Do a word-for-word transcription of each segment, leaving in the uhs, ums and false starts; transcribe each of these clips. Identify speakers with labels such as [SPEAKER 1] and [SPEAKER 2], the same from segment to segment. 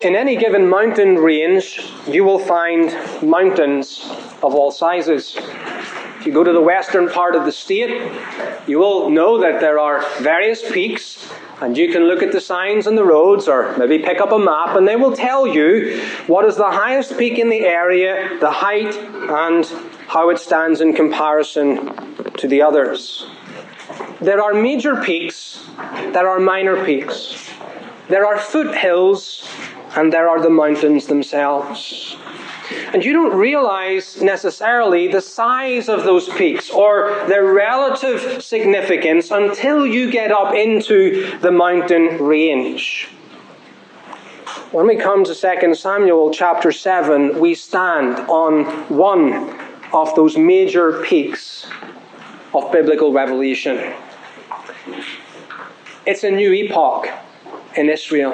[SPEAKER 1] In any given mountain range, you will find mountains of all sizes. If you go to the western part of the state, you will know that there are various peaks, and you can look at the signs on the roads or maybe pick up a map, and they will tell you what is the highest peak in the area, the height, and how it stands in comparison to the others. There are major peaks, there are minor peaks. There are foothills, and there are the mountains themselves. And you don't realize necessarily the size of those peaks or their relative significance until you get up into the mountain range. When we come to Second Samuel chapter seven, we stand on one of those major peaks of biblical revelation. It's a new epoch in Israel.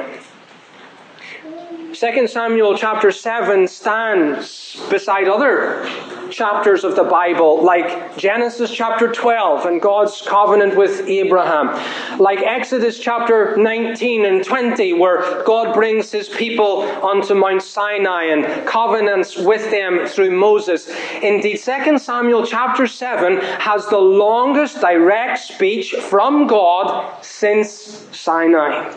[SPEAKER 1] Second Samuel chapter seven stands beside other chapters of the Bible, like Genesis chapter twelve and God's covenant with Abraham, like Exodus chapter nineteen and twenty, where God brings his people onto Mount Sinai and covenants with them through Moses. Indeed, Second Samuel chapter seven has the longest direct speech from God since Sinai.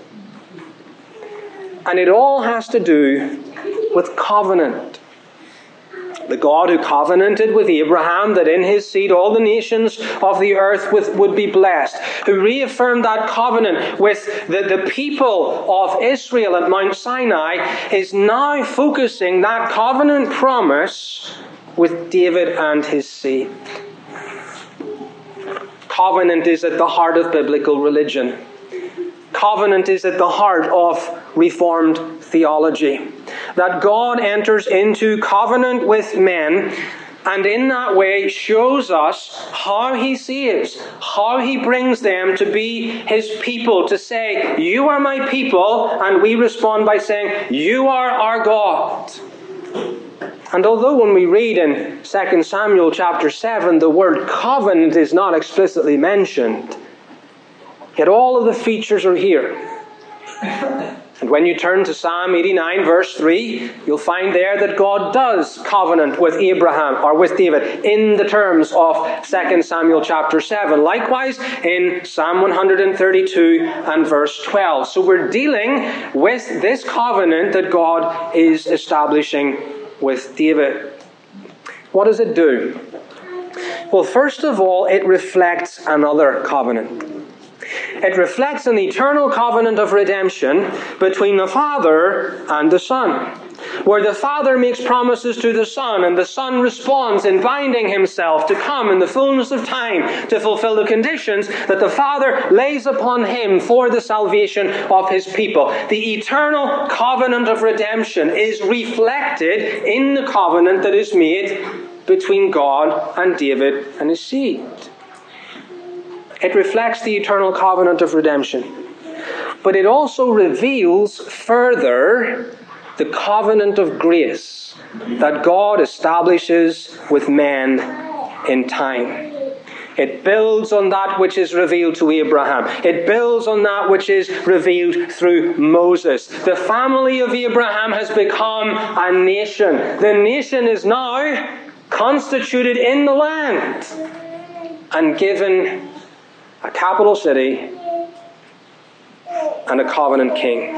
[SPEAKER 1] And it all has to do with covenant. The God who covenanted with Abraham that in his seed all the nations of the earth would be blessed, who reaffirmed that covenant with the, the people of Israel at Mount Sinai, is now focusing that covenant promise with David and his seed. Covenant is at the heart of biblical religion. Covenant is at the heart of Reformed theology. That God enters into covenant with men, and in that way shows us how he saves, how he brings them to be his people, to say, you are my people, and we respond by saying, you are our God. And although when we read in Second Samuel chapter seven, the word covenant is not explicitly mentioned, yet all of the features are here. And when you turn to Psalm eighty-nine verse three, you'll find there that God does covenant with Abraham, or with David, in the terms of Second Samuel chapter seven. Likewise in Psalm one thirty-two and verse twelve. So we're dealing with this covenant that God is establishing with David. What does it do? Well, first of all, it reflects another covenant. It reflects an eternal covenant of redemption between the Father and the Son, where the Father makes promises to the Son, and the Son responds in binding himself to come in the fullness of time to fulfill the conditions that the Father lays upon him for the salvation of his people. The eternal covenant of redemption is reflected in the covenant that is made between God and David and his seed. It reflects the eternal covenant of redemption. But it also reveals further the covenant of grace that God establishes with men in time. It builds on that which is revealed to Abraham. It builds on that which is revealed through Moses. The family of Abraham has become a nation. The nation is now constituted in the land and given a capital city and a covenant king.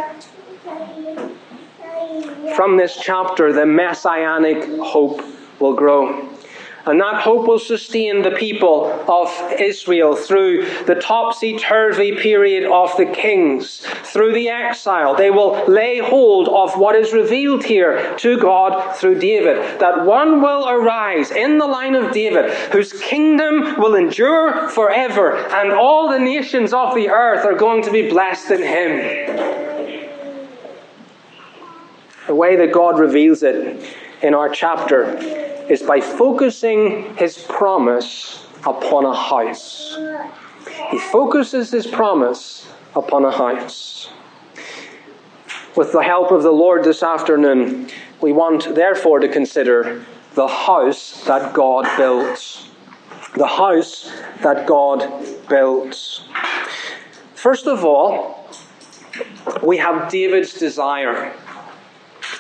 [SPEAKER 1] From this chapter, the messianic hope will grow. And that hope will sustain the people of Israel through the topsy-turvy period of the kings, through the exile. They will lay hold of what is revealed here to God through David, that one will arise in the line of David, whose kingdom will endure forever, and all the nations of the earth are going to be blessed in him. The way that God reveals it in our chapter is by focusing his promise upon a house. He focuses his promise upon a house. With the help of the Lord this afternoon, we want therefore to consider the house that God builds. The house that God builds. First of all, we have David's desire.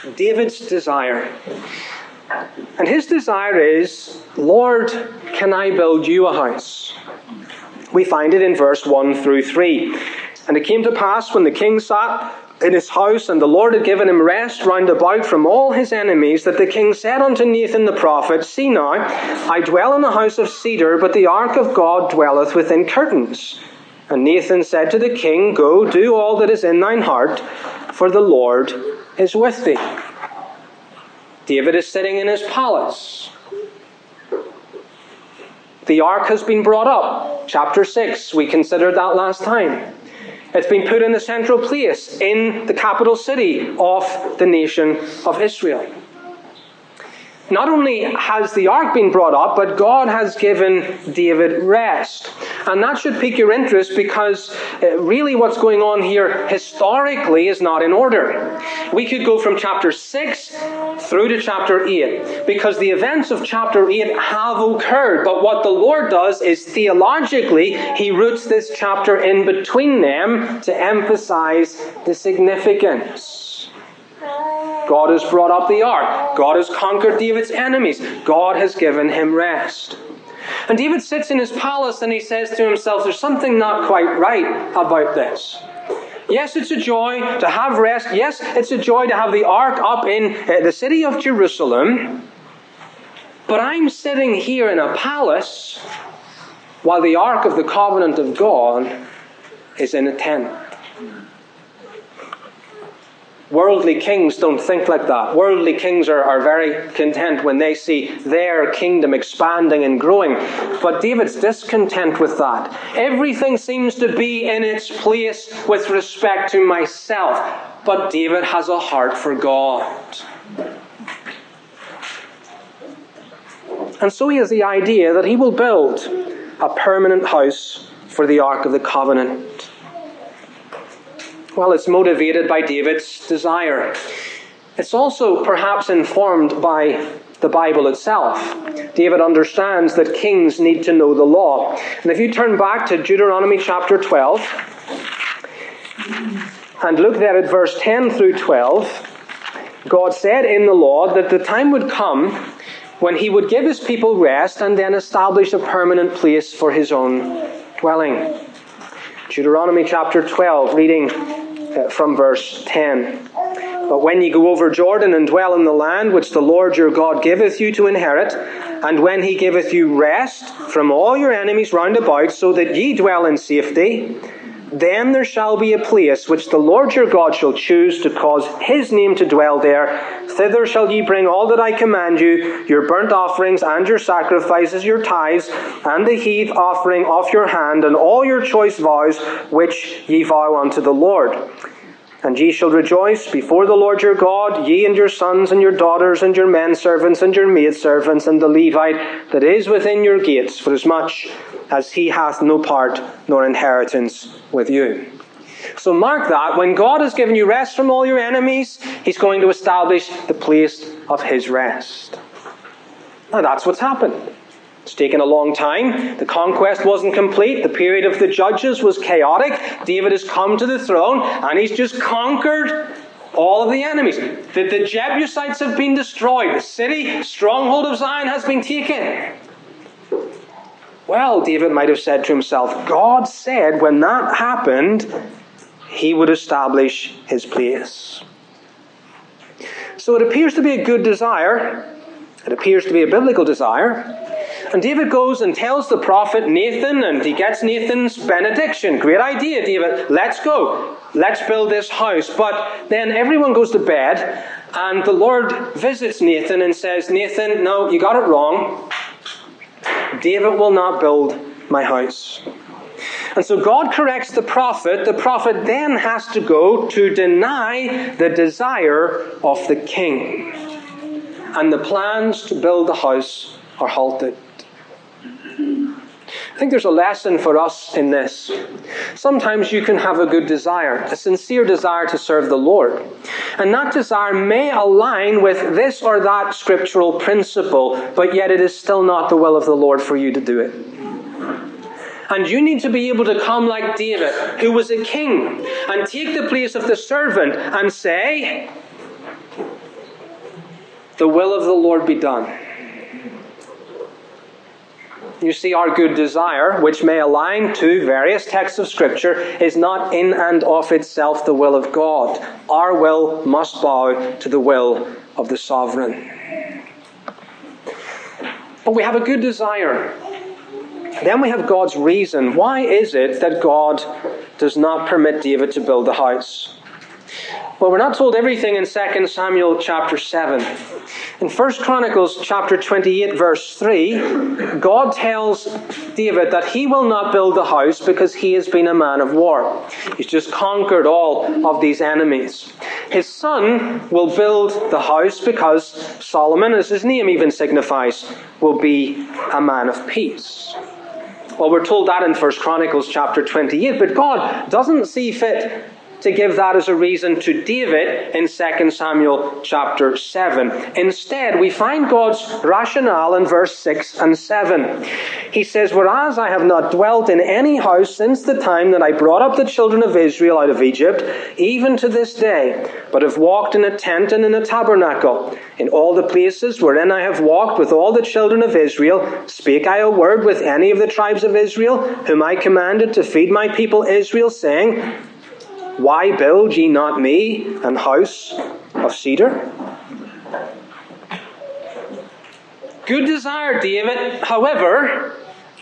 [SPEAKER 1] David's desire. And his desire is, Lord, can I build you a house? We find it in verse one through three. And it came to pass when the king sat in his house, and the Lord had given him rest round about from all his enemies, that the king said unto Nathan the prophet, See now, I dwell in a house of cedar, but the ark of God dwelleth within curtains. And Nathan said to the king, Go, do all that is in thine heart, for the Lord is with thee. David is sitting in his palace. The ark has been brought up. Chapter six, we considered that last time. It's been put in the central place in the capital city of the nation of Israel. Not only has the ark been brought up, but God has given David rest. And that should pique your interest, because really what's going on here historically is not in order. We could go from chapter six through to chapter eight, because the events of chapter eight have occurred. But what the Lord does is theologically, he roots this chapter in between them to emphasize the significance. God has brought up the ark. God has conquered David's enemies. God has given him rest. And David sits in his palace and he says to himself, there's something not quite right about this. Yes, it's a joy to have rest. Yes, it's a joy to have the ark up in uh, the city of Jerusalem. But I'm sitting here in a palace while the ark of the covenant of God is in a tent. Worldly kings don't think like that. Worldly kings are, are very content when they see their kingdom expanding and growing. But David's discontent with that. Everything seems to be in its place with respect to myself. But David has a heart for God. And so he has the idea that he will build a permanent house for the Ark of the Covenant. Well, it's motivated by David's desire. It's also perhaps informed by the Bible itself. David understands that kings need to know the law. And if you turn back to Deuteronomy chapter twelve, and look there at verse ten through twelve, God said in the law that the time would come when he would give his people rest and then establish a permanent place for his own dwelling. Deuteronomy chapter twelve, reading uh, from verse ten. But when ye go over Jordan and dwell in the land which the Lord your God giveth you to inherit, and when he giveth you rest from all your enemies round about, so that ye dwell in safety, then there shall be a place which the Lord your God shall choose to cause his name to dwell there. Thither shall ye bring all that I command you, your burnt offerings and your sacrifices, your tithes, and the heave offering of your hand, and all your choice vows which ye vow unto the Lord. And ye shall rejoice before the Lord your God, ye and your sons and your daughters and your men servants and your maidservants and the Levite that is within your gates, for as much as he hath no part nor inheritance with you. So mark that, when God has given you rest from all your enemies, he's going to establish the place of his rest. Now that's what's happened. It's taken a long time. The conquest wasn't complete. The period of the judges was chaotic. David has come to the throne and he's just conquered all of the enemies. The, the Jebusites have been destroyed. The city, stronghold of Zion, has been taken. Well, David might have said to himself, God said when that happened, he would establish his place. So it appears to be a good desire. It appears to be a biblical desire. And David goes and tells the prophet Nathan, and he gets Nathan's benediction. Great idea, David. Let's go. Let's build this house. But then everyone goes to bed, and the Lord visits Nathan and says, Nathan, no, you got it wrong. David will not build my house. And so God corrects the prophet. The prophet then has to go to deny the desire of the king. And the plans to build the house are halted. I think there's a lesson for us in this. Sometimes you can have a good desire, a sincere desire to serve the Lord. And that desire may align with this or that scriptural principle, but yet it is still not the will of the Lord for you to do it. And you need to be able to come like David, who was a king, and take the place of the servant and say, The will of the Lord be done. You see, our good desire, which may align to various texts of Scripture, is not in and of itself the will of God. Our will must bow to the will of the sovereign. But we have a good desire. Then we have God's reason. Why is it that God does not permit David to build the house? Well, we're not told everything in Second Samuel chapter seven. In First Chronicles chapter twenty-eight, verse three, God tells David that he will not build the house because he has been a man of war. He's just conquered all of these enemies. His son will build the house because Solomon, as his name even signifies, will be a man of peace. Well, we're told that in First Chronicles chapter twenty-eight, but God doesn't see fit to give that as a reason to David in Second Samuel chapter seven. Instead, we find God's rationale in verse six and seven. He says, "Whereas I have not dwelt in any house since the time that I brought up the children of Israel out of Egypt, even to this day, but have walked in a tent and in a tabernacle. In all the places wherein I have walked with all the children of Israel, spake I a word with any of the tribes of Israel, whom I commanded to feed my people Israel, saying, Why build ye not me an house of cedar?" Good desire, David. However,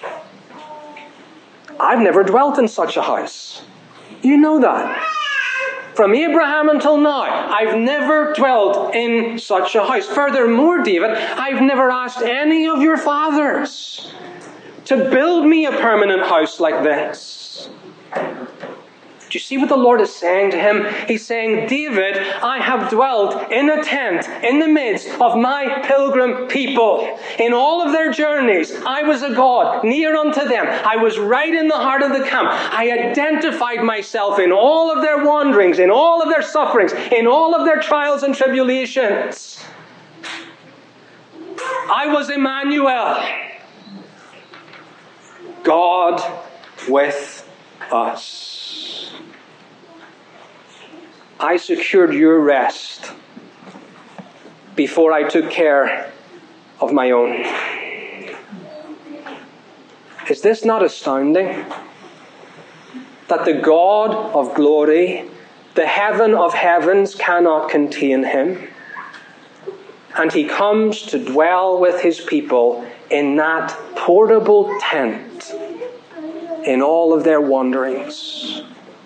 [SPEAKER 1] I've never dwelt in such a house. You know that. From Abraham until now, I've never dwelt in such a house. Furthermore, David, I've never asked any of your fathers to build me a permanent house like this. Do you see what the Lord is saying to him? He's saying, David, I have dwelt in a tent in the midst of my pilgrim people. In all of their journeys, I was a God near unto them. I was right in the heart of the camp. I identified myself in all of their wanderings, in all of their sufferings, in all of their trials and tribulations. I was Emmanuel, God with us. I secured your rest before I took care of my own. Is this not astounding? That the God of glory, the heaven of heavens, cannot contain him. And he comes to dwell with his people in that portable tent in all of their wanderings.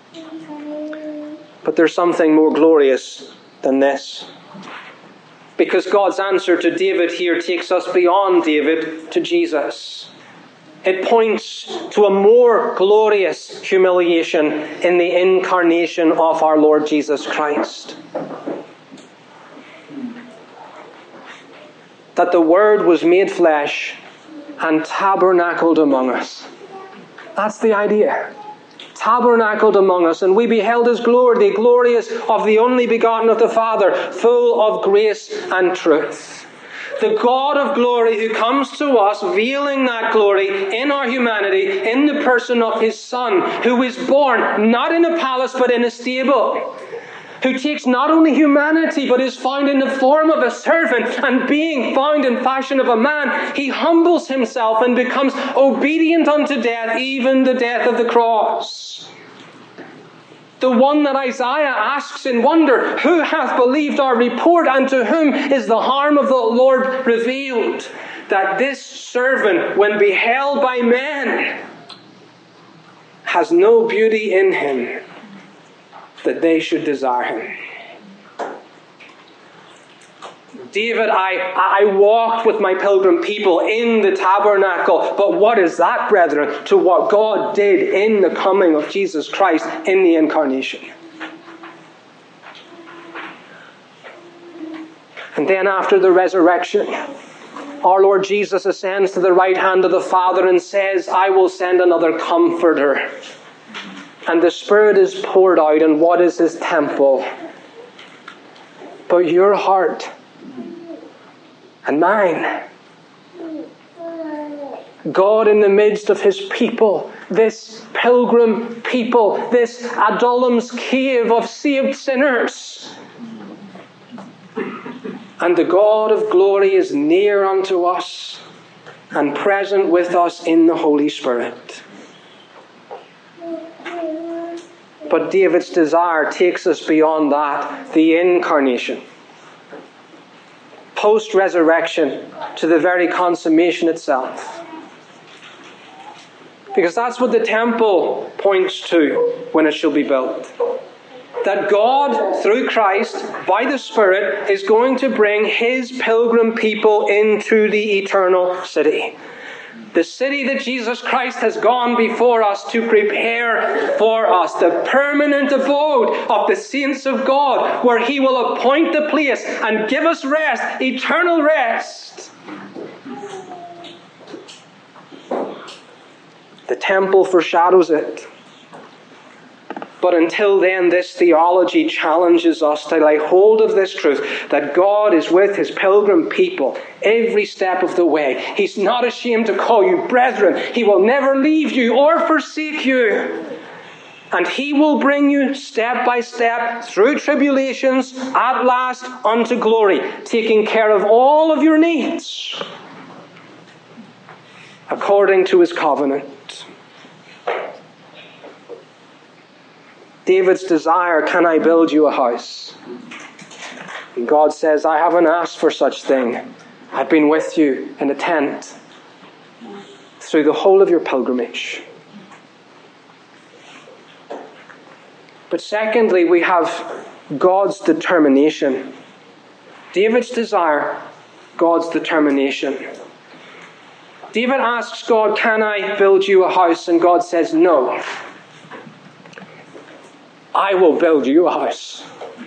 [SPEAKER 1] But there's something more glorious than this. Because God's answer to David here takes us beyond David to Jesus. It points to a more glorious humiliation in the incarnation of our Lord Jesus Christ. That the Word was made flesh and tabernacled among us. That's the idea. Tabernacled among us, and we beheld his glory, the glorious of the only begotten of the Father, full of grace and truth. The God of glory who comes to us, veiling that glory in our humanity, in the person of his Son, who is born not in a palace but in a stable, who takes not only humanity but is found in the form of a servant, and being found in fashion of a man, he humbles himself and becomes obedient unto death, even the death of the cross. The one that Isaiah asks in wonder, who hath believed our report, and to whom is the harm of the Lord revealed? That this servant, when beheld by men, has no beauty in him that they should desire him. David, I, I walked with my pilgrim people in the tabernacle. But what is that, brethren, to what God did in the coming of Jesus Christ in the incarnation? And then after the resurrection, our Lord Jesus ascends to the right hand of the Father and says, I will send another comforter. And the Spirit is poured out, and what is his temple? But your heart and mine. God in the midst of his people, this pilgrim people, this Adullam's cave of saved sinners. and the God of glory is near unto us and present with us in the Holy Spirit. But David's desire takes us beyond that, the incarnation. Post-resurrection to the very consummation itself. Because that's what the temple points to when it shall be built. That God, through Christ, by the Spirit, is going to bring His pilgrim people into the eternal city. The city that Jesus Christ has gone before us to prepare for us. The permanent abode of the saints of God, where He will appoint the place and give us rest, eternal rest. The temple foreshadows it. But until then, this theology challenges us to lay hold of this truth, that God is with His pilgrim people every step of the way. He's not ashamed to call you brethren. He will never leave you or forsake you. And He will bring you step by step through tribulations at last unto glory, taking care of all of your needs according to His covenant. David's desire, can I build you a house? And God says, I haven't asked for such thing. I've been with you in a tent through the whole of your pilgrimage. But secondly, we have God's determination. David's desire, God's determination. David asks God, can I build you a house? And God says, no. I will build you a house.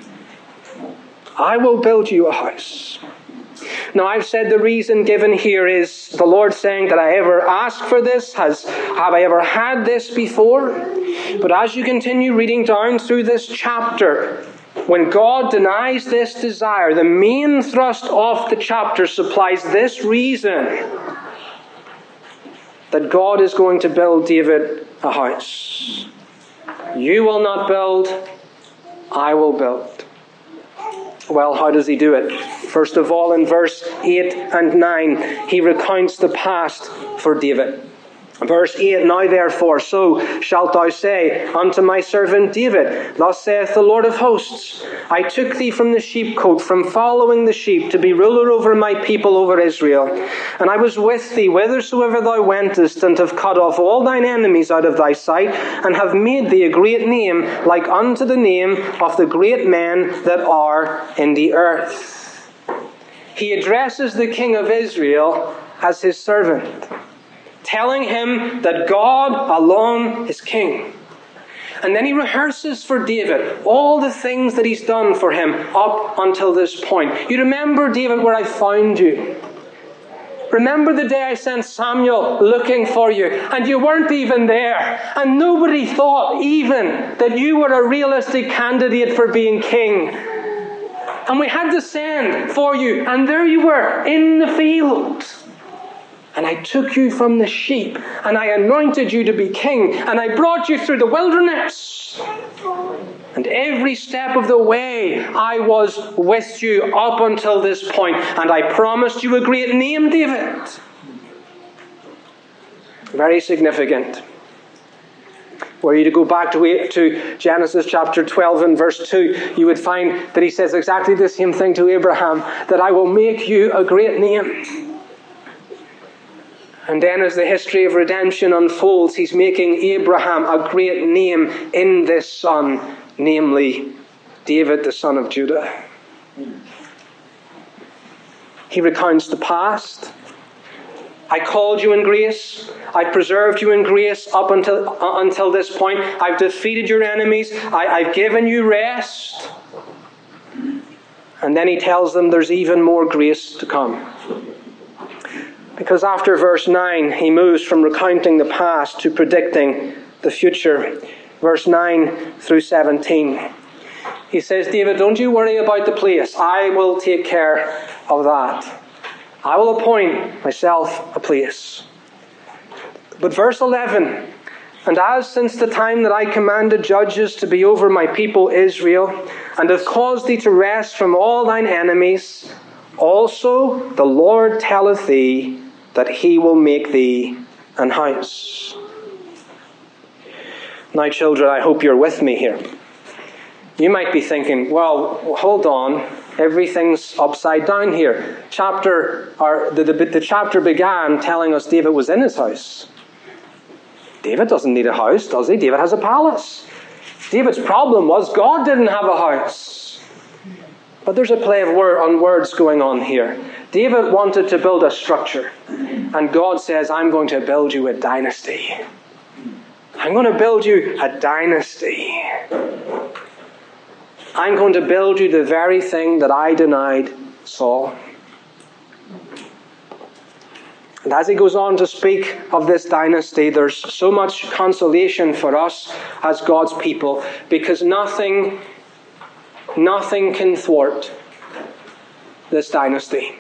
[SPEAKER 1] I will build you a house. Now, I've said the reason given here is the Lord saying, did I ever ask for this? Has, have I ever had this before? But as you continue reading down through this chapter, when God denies this desire, the main thrust of the chapter supplies this reason, that God is going to build David a house. You will not build, I will build. Well, how does He do it? First of all, in verse eight and nine, He recounts the past for David. Verse eight, now therefore, so shalt thou say unto my servant David, thus saith the Lord of hosts, I took thee from the sheepcote, from following the sheep, to be ruler over my people, over Israel. And I was with thee whithersoever thou wentest, and have cut off all thine enemies out of thy sight, and have made thee a great name, like unto the name of the great men that are in the earth. He addresses the king of Israel as his servant, telling him that God alone is king. And then he rehearses for David all the things that he's done for him up until this point. You remember, David, where I found you. Remember the day I sent Samuel looking for you, and you weren't even there. And nobody thought even that you were a realistic candidate for being king. And we had to send for you, and there you were in the field. And I took you from the sheep, and I anointed you to be king, and I brought you through the wilderness. And every step of the way, I was with you up until this point, and I promised you a great name, David. Very significant. Were you to go back to, to Genesis chapter twelve and verse two, you would find that he says exactly the same thing to Abraham, that I will make you a great name. And then as the history of redemption unfolds, he's making Abraham a great name in this son, namely David, the son of Judah. He recounts the past. I called you in grace. I preserved you in grace up until, uh, until this point. I've defeated your enemies. I, I've given you rest. And then he tells them there's even more grace to come. Because after verse nine, he moves from recounting the past to predicting the future. Verse nine through seventeen. He says, David, don't you worry about the place. I will take care of that. I will appoint myself a place. But verse eleven, and as since the time that I commanded judges to be over my people Israel, and have caused thee to rest from all thine enemies, Also the Lord telleth thee that he will make thee an house. Now, children, I hope you're with me here. You might be thinking, well, hold on, everything's upside down here. Chapter, or the, the, the chapter began telling us David was in his house. David doesn't need a house, does he? David has a palace. David's problem was God didn't have a house. But there's a play of word on words going on here. David wanted to build a structure, and God says, I'm going to build you a dynasty. I'm going to build you a dynasty. I'm going to build you the very thing that I denied Saul. And as he goes on to speak of this dynasty, there's so much consolation for us as God's people, because nothing, nothing can thwart this dynasty.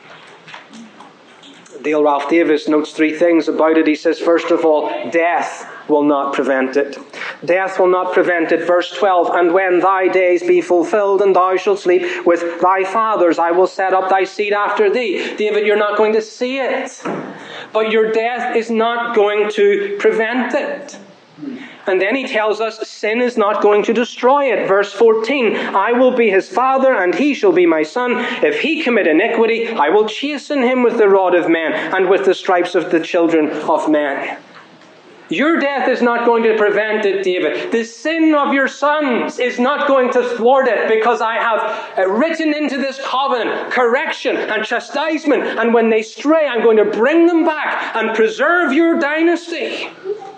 [SPEAKER 1] Dale Ralph Davis notes three things about it. He says, first of all, death will not prevent it. Death will not prevent it. Verse twelve, and when thy days be fulfilled, and thou shalt sleep with thy fathers, I will set up thy seed after thee. David, you're not going to see it, but your death is not going to prevent it. And then he tells us sin is not going to destroy it. Verse fourteen, I will be his father, and he shall be my son. If he commit iniquity, I will chasten him with the rod of men, and with the stripes of the children of men. Your death is not going to prevent it, David. The sin of your sons is not going to thwart it, because I have written into this covenant correction and chastisement. And when they stray, I'm going to bring them back and preserve your dynasty.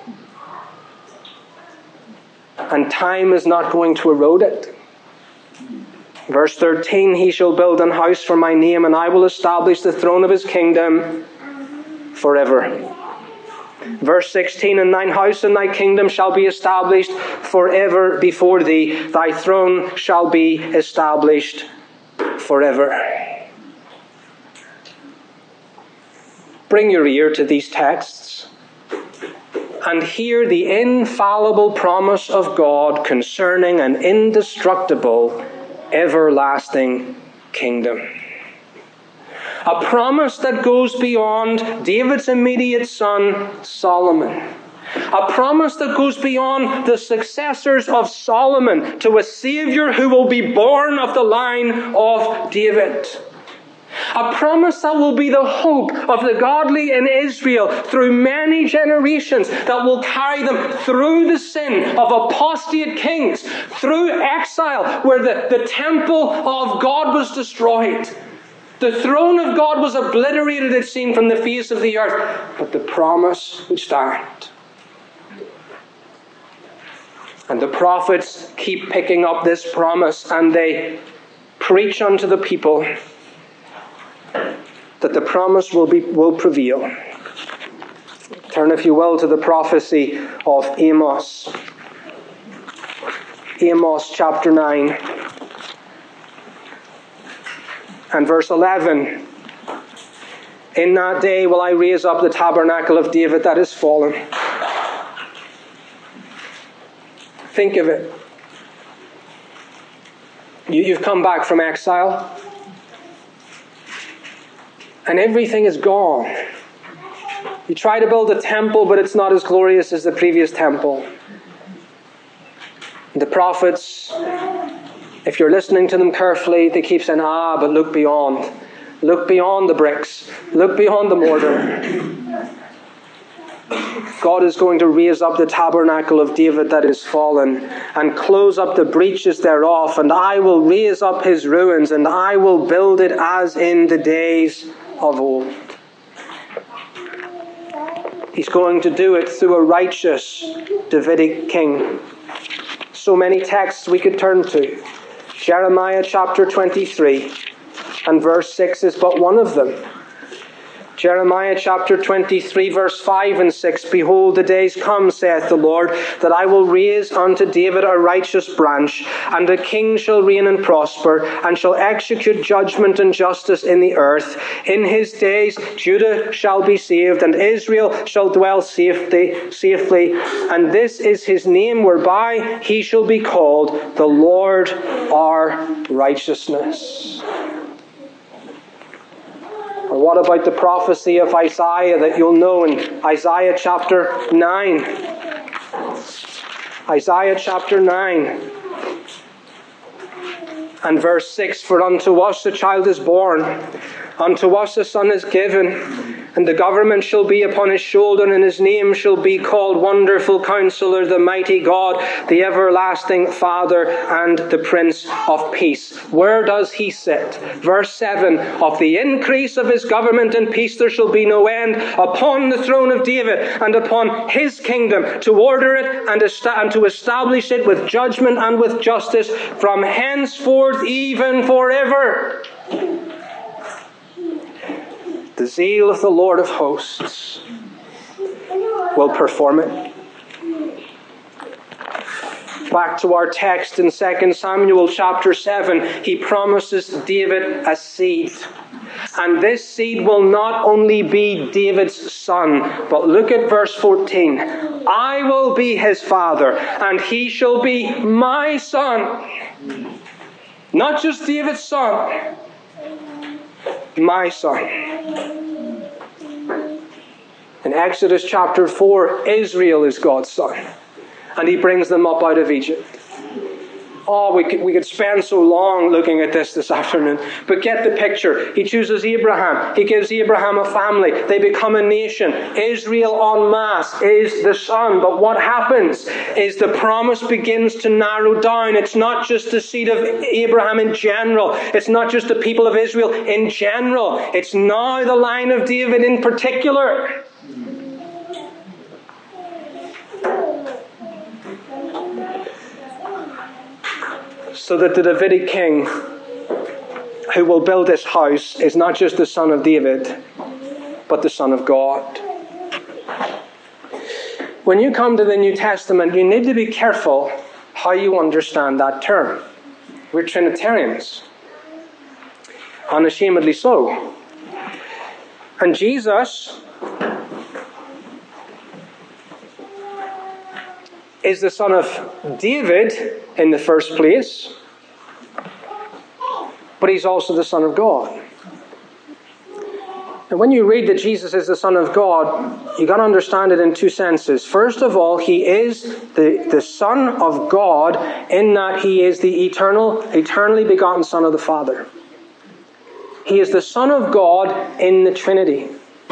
[SPEAKER 1] And time is not going to erode it. Verse thirteen, he shall build an house for my name, and I will establish the throne of his kingdom forever. Verse sixteen, and thine house and thy kingdom shall be established forever before thee. Thy throne shall be established forever. Bring your ear to these texts and hear the infallible promise of God concerning an indestructible, everlasting kingdom. A promise that goes beyond David's immediate son, Solomon. A promise that goes beyond the successors of Solomon to a Savior who will be born of the line of David. A promise that will be the hope of the godly in Israel through many generations, that will carry them through the sin of apostate kings, through exile where the, the temple of God was destroyed. The throne of God was obliterated, it seemed, from the face of the earth. But the promise would stand. And the prophets keep picking up this promise, and they preach unto the people that the promise will be will prevail. Turn, if you will, to the prophecy of Amos. Amos chapter nine. And verse eleven, in that day will I raise up the tabernacle of David that is fallen. Think of it. You, you've come back from exile, and everything is gone. You try to build a temple, but it's not as glorious as the previous temple. The prophets, if you're listening to them carefully, they keep saying, ah, but look beyond. Look beyond the bricks. Look beyond the mortar. God is going to raise up the tabernacle of David that is fallen, and close up the breaches thereof, and I will raise up his ruins, and I will build it as in the days of old. He's going to do it through a righteous Davidic king. So many texts we could turn to. Jeremiah chapter twenty-three, and verse six is but one of them. Jeremiah chapter twenty-three, verse five and six, behold, the days come, saith the Lord, that I will raise unto David a righteous branch, and a king shall reign and prosper, and shall execute judgment and justice in the earth. In his days Judah shall be saved, and Israel shall dwell safely, safely. And this is his name, whereby he shall be called the Lord our righteousness. what about the prophecy of Isaiah that you'll know in Isaiah chapter nine? Isaiah chapter nine and verse six, for unto us a child is born, unto us a son is given, and the government shall be upon his shoulder, and his name shall be called Wonderful Counselor, the Mighty God, the Everlasting Father, and the Prince of Peace. Where does he sit? Verse seven, of the increase of his government and peace there shall be no end, upon the throne of David and upon his kingdom, to order it and, est- and to establish it with judgment and with justice from henceforth even forever. The zeal of the Lord of hosts will perform it. Back to our text in Second Samuel chapter seven, he promises David a seed. And this seed will not only be David's son, but look at verse fourteen. I will be his father, and he shall be my son. Not just David's son, my son. In Exodus chapter four, Israel is God's son, and he brings them up out of Egypt. Oh, we could, we could spend so long looking at this this afternoon, but get the picture. He chooses Abraham. He gives Abraham a family. They become a nation. Israel en masse is the son. But what happens is the promise begins to narrow down. It's not just the seed of Abraham in general. It's not just the people of Israel in general. It's now the line of David in particular. So that the Davidic king who will build this house is not just the son of David, but the Son of God. When you come to the New Testament, you need to be careful how you understand that term. We're Trinitarians. Unashamedly so. And Jesus is the son of David in the first place, but he's also the Son of God. And when you read that Jesus is the Son of God, you've got to understand it in two senses. First of all, he is the, the Son of God in that he is the eternal, eternally begotten Son of the Father. He is the Son of God in the Trinity.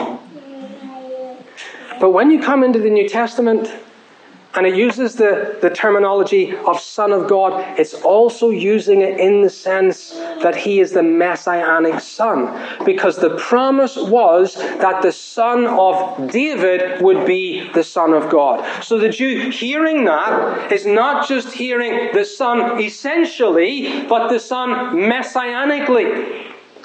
[SPEAKER 1] But when you come into the New Testament, and it uses the, the terminology of Son of God, it's also using it in the sense that he is the Messianic Son. Because the promise was that the son of David would be the Son of God. So the Jew hearing that is not just hearing the Son essentially, but the Son messianically.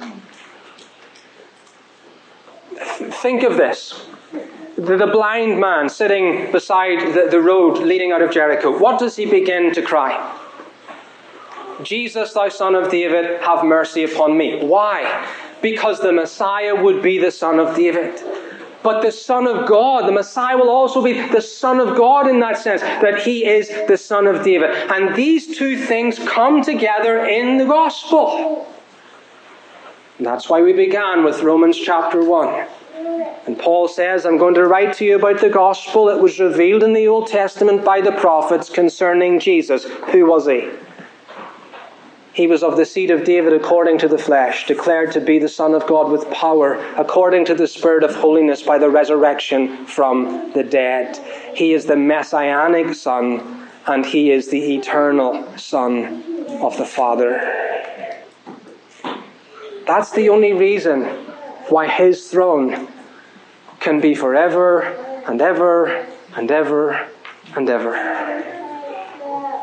[SPEAKER 1] Think of this. The, the blind man sitting beside the, the road leading out of Jericho. What does he begin to cry? Jesus, thou Son of David, have mercy upon me. Why? Because the Messiah would be the Son of David. But the Son of God, the Messiah will also be the Son of God in that sense, that he is the Son of David. And these two things come together in the gospel. And that's why we began with Romans chapter one. And Paul says, I'm going to write to you about the gospel that was revealed in the Old Testament by the prophets concerning Jesus. Who was he? He was of the seed of David according to the flesh, declared to be the Son of God with power, according to the Spirit of holiness by the resurrection from the dead. He is the Messianic Son, and he is the eternal Son of the Father. That's the only reason why his throne can be forever and ever and ever and ever.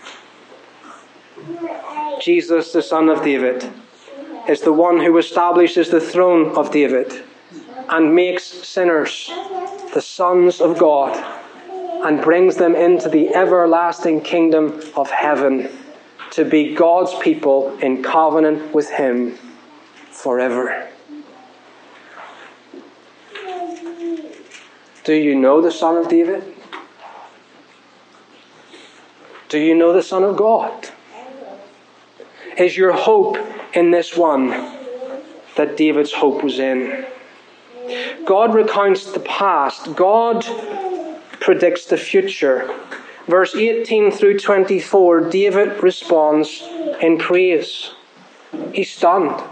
[SPEAKER 1] Jesus, the Son of David, is the one who establishes the throne of David and makes sinners the sons of God and brings them into the everlasting kingdom of heaven to be God's people in covenant with him forever. Do you know the Son of David? Do you know the Son of God? Is your hope in this one? that David's hope was in. God recounts the past. God predicts the future. Verse eighteen through twenty-four, David responds in praise. He's stunned.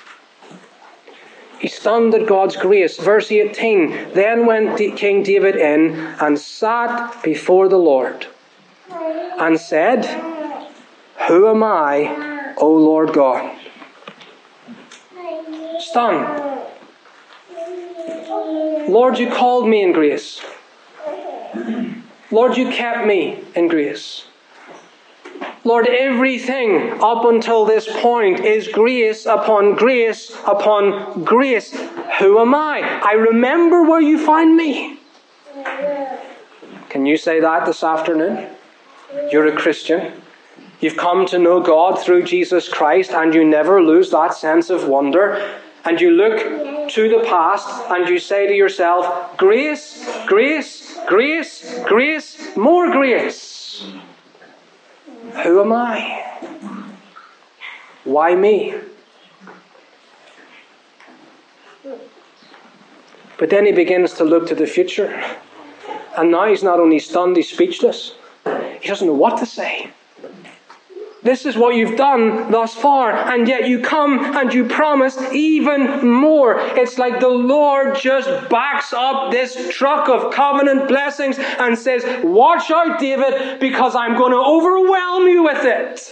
[SPEAKER 1] He's stunned at God's grace. Verse eighteen, then went King David in and sat before the Lord and said, who am I, O Lord God? Stunned. Lord, you called me in grace. Lord, you kept me in grace. Lord, everything up until this point is grace upon grace upon grace. Who am I? I remember where you found me. Can you say that this afternoon? You're a Christian. You've come to know God through Jesus Christ, and you never lose that sense of wonder. And you look to the past and you say to yourself, grace, grace, grace, grace, more grace. Who am I? Why me? But then he begins to look to the future. And now he's not only stunned, he's speechless. He doesn't know what to say. This is what you've done thus far, and yet you come and you promise even more. It's like the Lord just backs up this truck of covenant blessings and says, watch out, David, because I'm going to overwhelm you with it.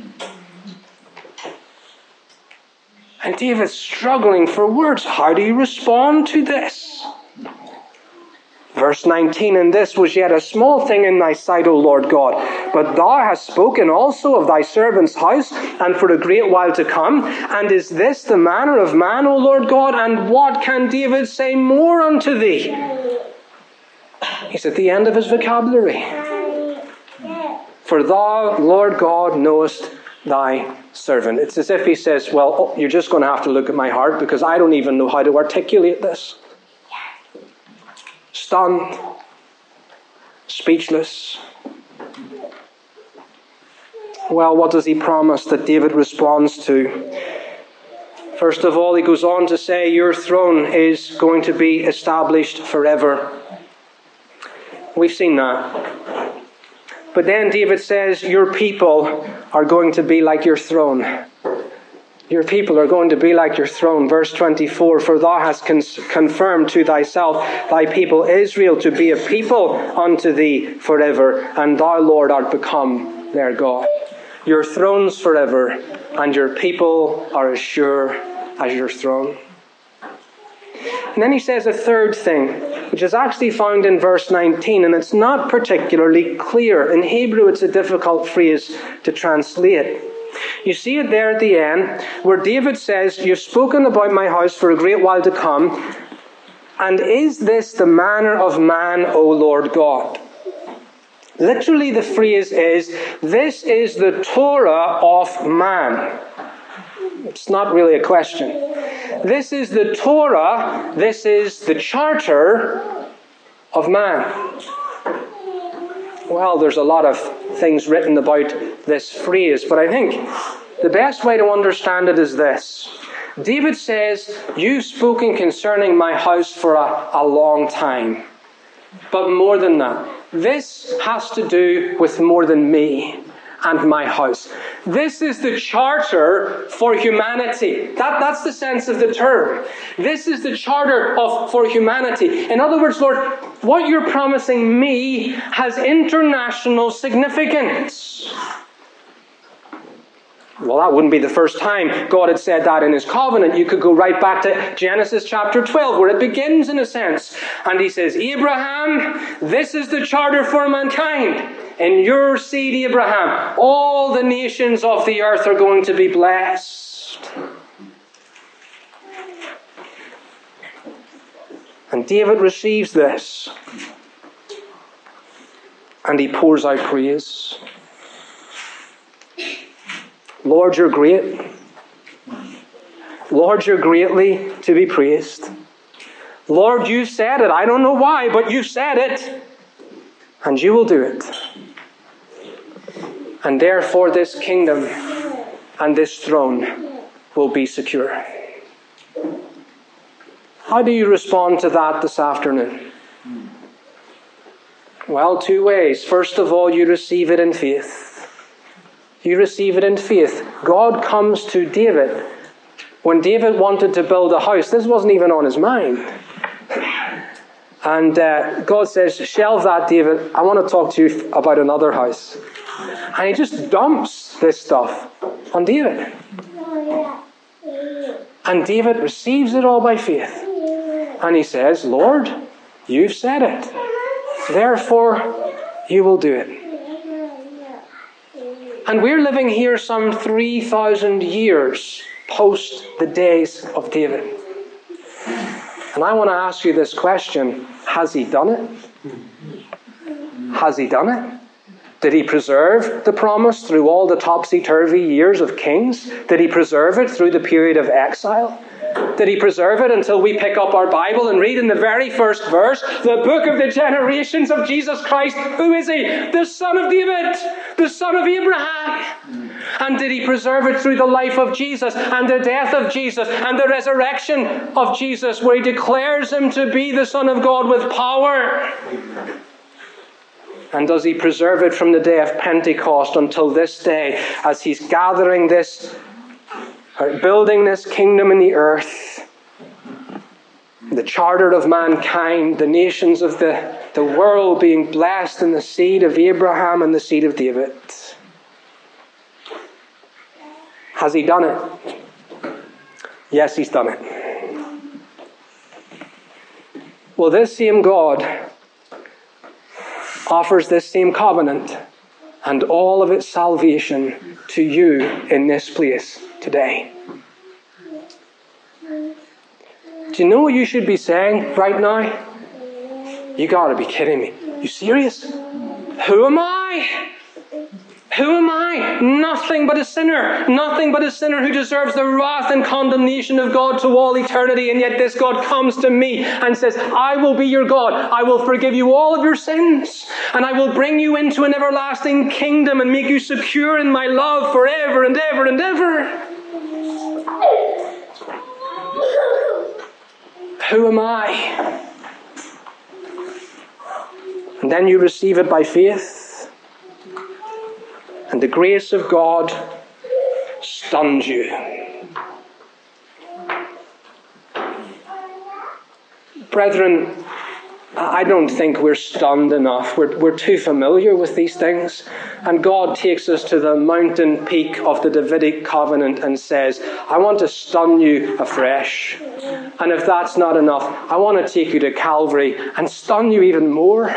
[SPEAKER 1] And David's struggling for words. How do you respond to this? Verse nineteen, and this was yet a small thing in thy sight, O Lord God. But thou hast spoken also of thy servant's house, and for a great while to come. And is this the manner of man, O Lord God? And what can David say more unto thee? He's at the end of his vocabulary. For thou, Lord God, knowest thy servant. It's as if he says, well, oh, you're just going to have to look at my heart, because I don't even know how to articulate this. Stunned, speechless. Well, what does he promise that David responds to? First of all, he goes on to say, your throne is going to be established forever. We've seen that. But then David says, your people are going to be like your throne. Your people are going to be like your throne. Verse twenty-four, for thou hast con- confirmed to thyself thy people Israel to be a people unto thee forever, and thou, Lord, art become their God. Your throne's forever, and your people are as sure as your throne. And then he says a third thing, which is actually found in verse nineteen, and it's not particularly clear. In Hebrew, it's a difficult phrase to translate. You see it there at the end, where David says, you've spoken about my house for a great while to come, and is this the manner of man, O Lord God? Literally the phrase is, this is the Torah of man. It's not really a question. This is the Torah, this is the charter of man. Well, there's a lot of things written about this phrase, but I think the best way to understand it is this. David says, you've spoken concerning my house for a, a long time. But more than that, this has to do with more than me and my house. This is the charter for humanity. That, that's the sense of the term. This is the charter of for humanity. In other words, Lord, what you're promising me has international significance. Well, that wouldn't be the first time God had said that in his covenant. You could go right back to Genesis chapter twelve, where it begins in a sense. And he says, Abraham, this is the charter for mankind. In your seed, Abraham, all the nations of the earth are going to be blessed. And David receives this. And he pours out praise. Lord, you're great. Lord, you're greatly to be praised. Lord, you said it. I don't know why, but you said it. And you will do it. And therefore this kingdom and this throne will be secure. How do you respond to that this afternoon? Well, two ways. First of all, you receive it in faith. You receive it in faith. God comes to David. When David wanted to build a house, this wasn't even on his mind. And uh, God says, shelve that, David. I want to talk to you about another house. And he just dumps this stuff on David. And David receives it all by faith. And he says, Lord, you've said it. Therefore, you will do it. And we're living here some three thousand years post the days of David. And I want to ask you this question. Has he done it? Has he done it? Did he preserve the promise through all the topsy-turvy years of kings? Did he preserve it through the period of exile? Did he preserve it until we pick up our Bible and read in the very first verse, the book of the generations of Jesus Christ? Who is he? The son of David, the son of Abraham. And did he preserve it through the life of Jesus and the death of Jesus and the resurrection of Jesus, where he declares him to be the Son of God with power? And does he preserve it from the day of Pentecost until this day, as he's gathering this, or building this kingdom in the earth, the charter of mankind, the nations of the, the world being blessed in the seed of Abraham and the seed of David? Has he done it? Yes, he's done it. Well, this same God offers this same covenant and all of its salvation to you in this place today. Do you know what you should be saying right now? You got to be kidding me. You serious? Who am I? Who am I? Nothing but a sinner. Nothing but a sinner who deserves the wrath and condemnation of God to all eternity. And yet this God comes to me and says, I will be your God. I will forgive you all of your sins. And I will bring you into an everlasting kingdom and make you secure in my love forever and ever and ever. Who am I? And then you receive it by faith. And the grace of God stuns you. Brethren, I don't think we're stunned enough. We're, we're too familiar with these things. And God takes us to the mountain peak of the Davidic covenant and says, I want to stun you afresh. And if that's not enough, I want to take you to Calvary and stun you even more.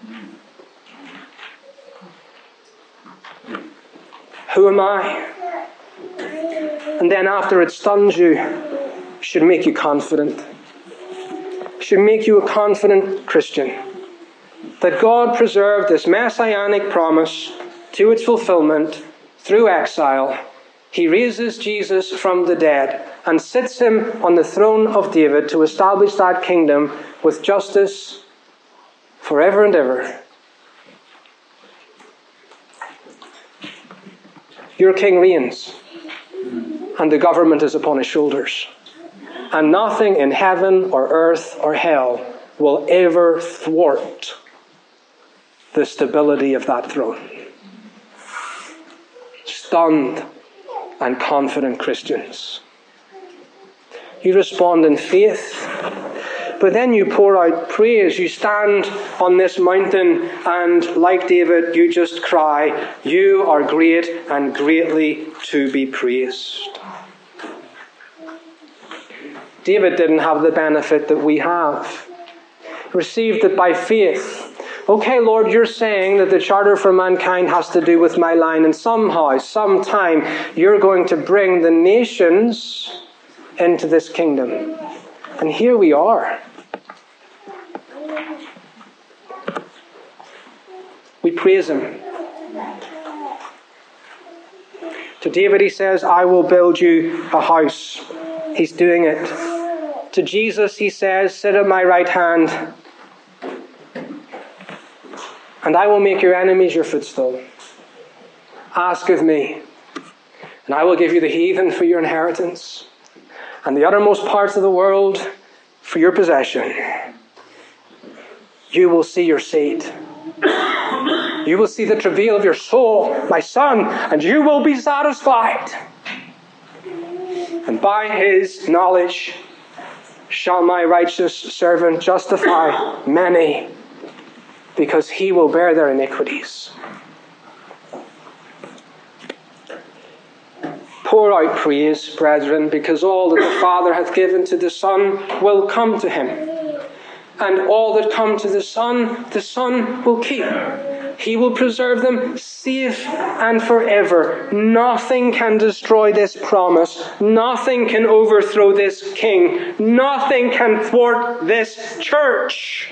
[SPEAKER 1] Who am I? And then after it stuns you, it should make you confident. It should make you a confident Christian. That God preserved this messianic promise to its fulfillment through exile. He raises Jesus from the dead and sits him on the throne of David to establish that kingdom with justice forever and ever. Your king reigns, and the government is upon his shoulders. And nothing in heaven or earth or hell will ever thwart the stability of that throne. Stunned and confident Christians. You respond in faith, but then you pour out praise. You stand on this mountain and, like David, you just cry, you are great and greatly to be praised. David didn't have the benefit that we have. He received it by faith. Okay, Lord, you're saying that the charter for mankind has to do with my line, and somehow, sometime, you're going to bring the nations into this kingdom. And here we are. We praise him. To David he says, I will build you a house. He's doing it. To Jesus he says, sit at my right hand, and I will make your enemies your footstool. Ask of me, and I will give you the heathen for your inheritance, and the uttermost parts of the world for your possession. You will see your seed. You will see the travail of your soul, my son, and you will be satisfied. And by his knowledge shall my righteous servant justify many, because he will bear their iniquities. Pour out praise, brethren, because all that the Father hath given to the Son will come to him. And all that come to the Son, the Son will keep. He will preserve them safe and forever. Nothing can destroy this promise. Nothing can overthrow this king. Nothing can thwart this church.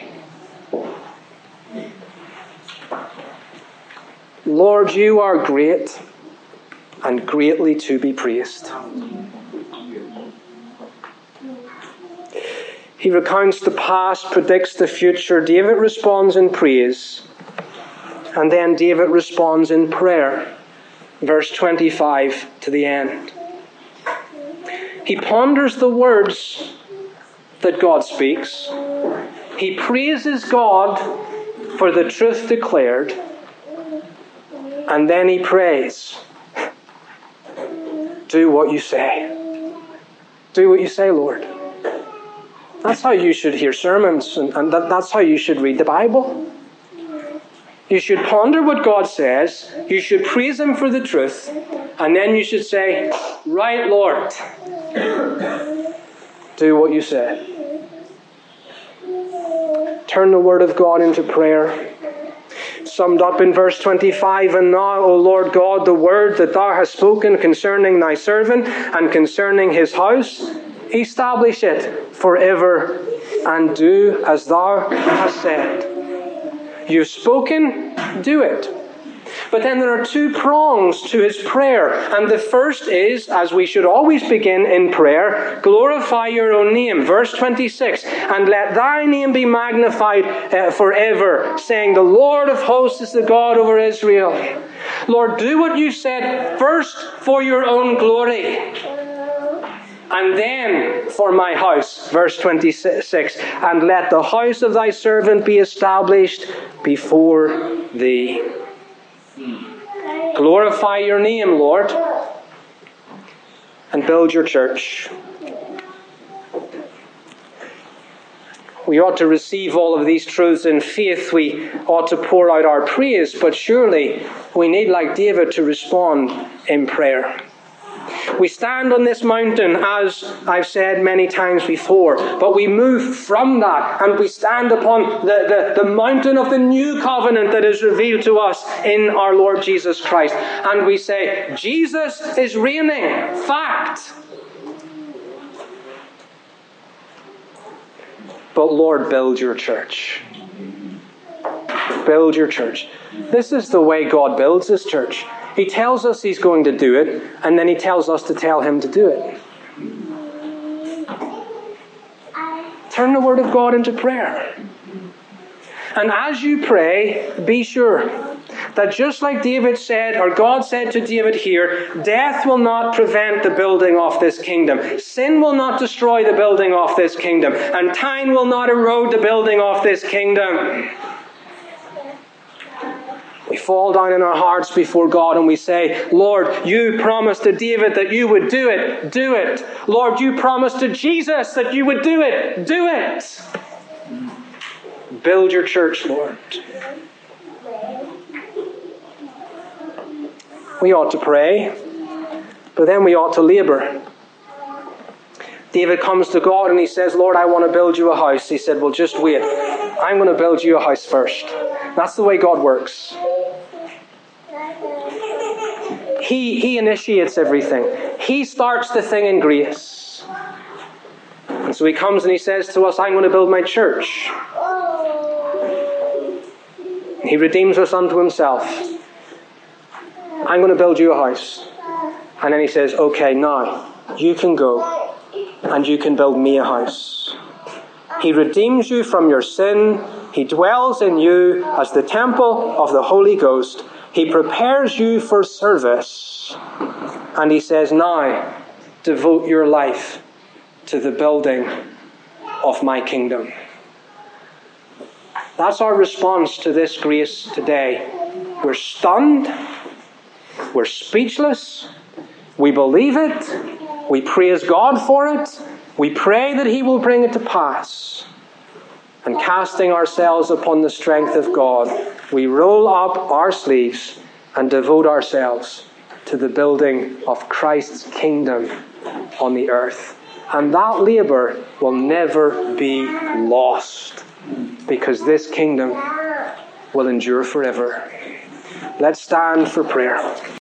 [SPEAKER 1] Lord, you are great and greatly to be praised. He recounts the past, predicts the future. David responds in praise. And then David responds in prayer. Verse twenty-five to the end. He ponders the words that God speaks. He praises God for the truth declared. And then he prays. Do what you say. Do what you say, Lord. That's how you should hear sermons, and, and that, that's how you should read the Bible. You should ponder what God says, you should praise him for the truth, and then you should say, right, Lord, do what you said. Turn the word of God into prayer. Summed up in verse twenty-five, and now, O Lord God, the word that thou hast spoken concerning thy servant and concerning his house, establish it forever, and do as thou hast said. You've spoken, do it. But then there are two prongs to his prayer. And the first is, as we should always begin in prayer, glorify your own name. Verse twenty-six, and let thy name be magnified uh, forever, saying, the Lord of hosts is the God over Israel. Lord, do what you said first for your own glory, and then for my house. Verse twenty-six, and let the house of thy servant be established before thee. Glorify your name, Lord, and build your church. We ought to receive all of these truths in faith. We ought to pour out our praise, but surely we need, like David, to respond in prayer. We stand on this mountain, as I've said many times before, but we move from that and we stand upon the, the, the mountain of the new covenant that is revealed to us in our Lord Jesus Christ. And we say, Jesus is reigning. Fact. But Lord, build your church. Build your church. This is the way God builds his church. He tells us he's going to do it, and then he tells us to tell him to do it. Turn the word of God into prayer. And as you pray, be sure that just like David said, or God said to David here, death will not prevent the building of this kingdom. Sin will not destroy the building of this kingdom. And time will not erode the building of this kingdom. We fall down in our hearts before God and we say, Lord, you promised to David that you would do it. Do it. Lord, you promised to Jesus that you would do it. Do it. Build your church, Lord. We ought to pray, but then we ought to labor. David comes to God and he says, Lord, I want to build you a house. He said, well, just wait. I'm going to build you a house first. That's the way God works. He, he initiates everything. He starts the thing in grace. And so he comes and he says to us, I'm going to build my church. He redeems us unto himself. I'm going to build you a house. And then he says, okay, now you can go and you can build me a house. He redeems you from your sin. He dwells in you as the temple of the Holy Ghost. He prepares you for service. And he says, now devote your life to the building of my kingdom. That's our response to this grace today. We're stunned. We're speechless. We believe it. We praise God for it. We pray that He will bring it to pass. And casting ourselves upon the strength of God, we roll up our sleeves and devote ourselves to the building of Christ's kingdom on the earth. And that labour will never be lost, because this kingdom will endure forever. Let's stand for prayer.